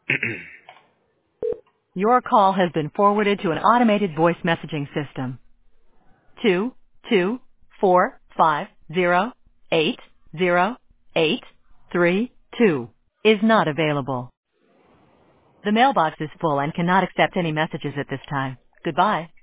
Your call has been forwarded to an automated voice messaging system. 22450808832 is not available. The mailbox is full and cannot accept any messages at this time. Goodbye.